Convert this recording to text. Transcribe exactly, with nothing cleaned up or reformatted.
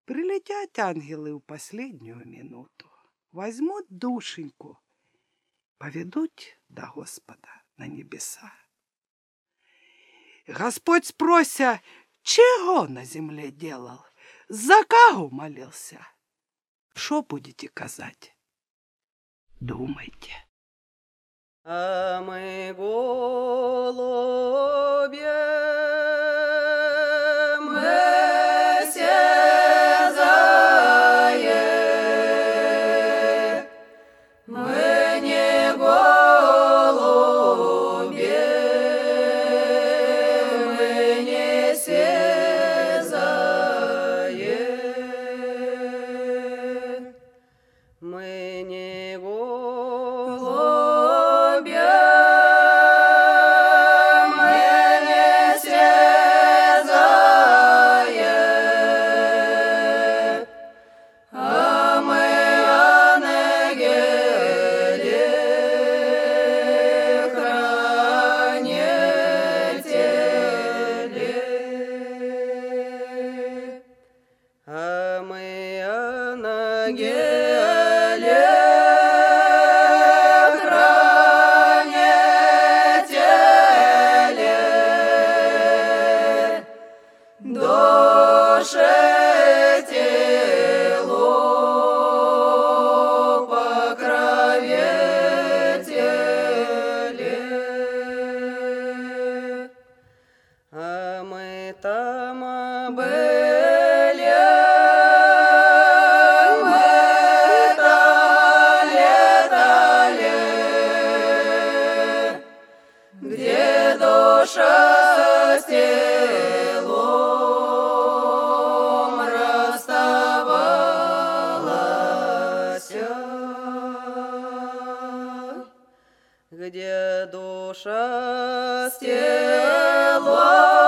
Прилетят ангелы в последнюю минуту, возьмут душеньку, поведут до Господа на небеса. Господь спрося, чего на земле делал, за кого молился? Что будете казать? Думайте. А мы голубе, мы сизые, мы не голуби, мы не сизые, мы не голуби. А мы ангели, хранители, души телу покровители, а мы там были. Где душа с телом расставалась, где душа с телом